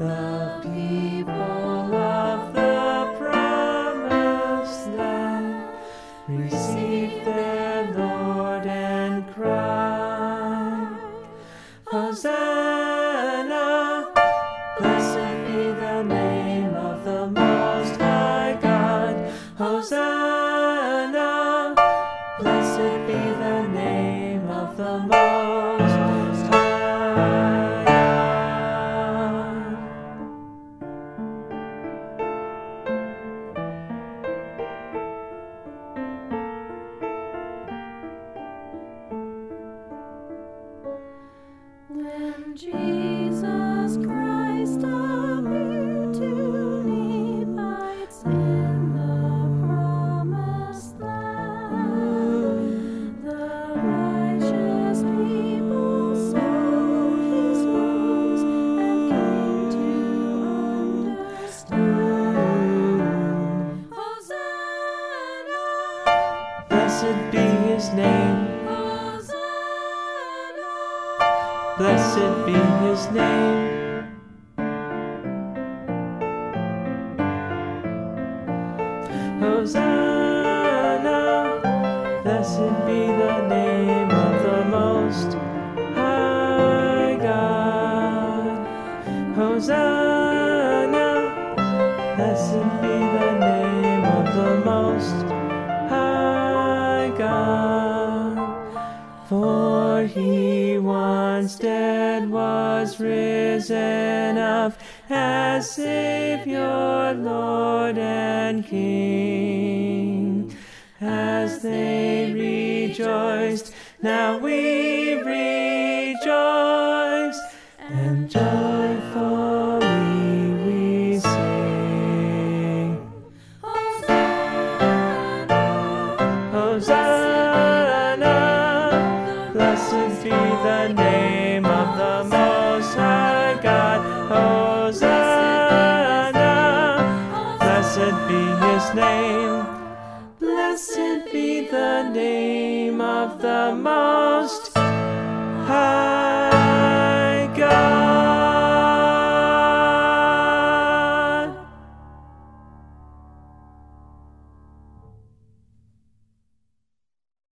The people of the promised land receive their Lord and cry, Hosanna! Blessed be the name of the Most High God. Hosanna! Blessed be the name of the Most High God. When Jesus Christ appeared to Nephites in the promised land, the righteous people saw his wounds and came to understand. Hosanna! Blessed be his name. Blessed be his name. Hosanna! Blessed be the name of the Most High God. Hosanna! Blessed be the name of the Most High God. For he once dead was risen up as Savior, Lord, and King. As they rejoiced, now we rejoice, and joyfully we sing. Hosanna! Blessed be the name of the Most High God. Hosanna! Blessed be his name. Blessed be the name of the Most